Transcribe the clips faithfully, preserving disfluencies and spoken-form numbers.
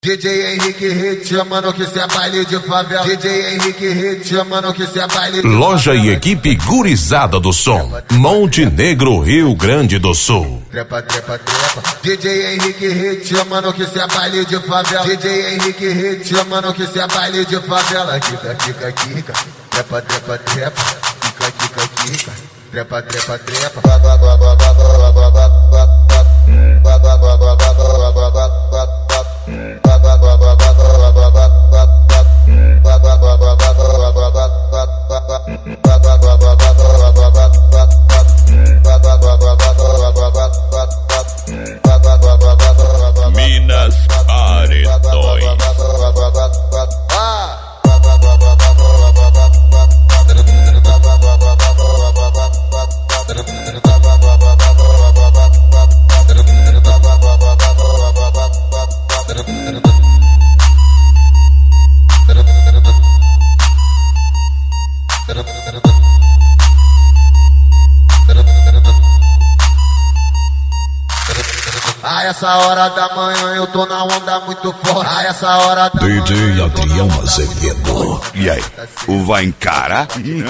D J Henrique Hit, mano, que cê é baile de favela. D J Henrique Hit, mano, que cê é baile de Loja favela. E equipe Gurizada do Som, Monte Negro, Rio Grande do Sul. Trepa, trepa, trepa. D J Henrique Hit, mano, que cê é baile de favela. D J Henrique Hit, mano, que cê é baile de favela. Kika, kika, kika. Trepa, trepa, trepa. Kika, kika, kika. Trepa, trepa, trepa. Minas Paredões. A essa hora da manhã eu tô na onda muito forte. A essa hora da D J manhã eu tô na Adriano onda muito Azevedo. forte. E aí, o vai encarar?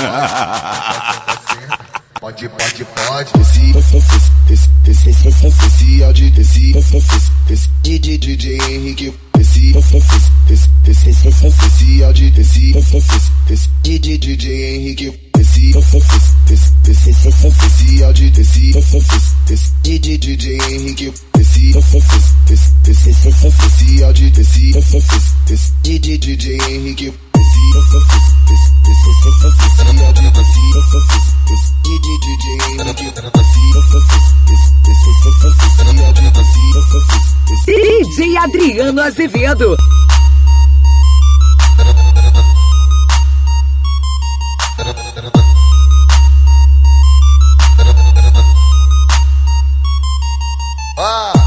Pode, pode, pode. Desci, desci, desci, desci, desci, Audi, desci, desci, desci, D J Henrique, desci, desci, desci, desci, desci, Audi, desci, desci, D J Henrique, desci, desci, desci, desci, Audi, desci, desci, D J Henrique, desci, desci, desci, Audi, desci, desci, D J Henrique, D J Adriano Azevedo. Ah!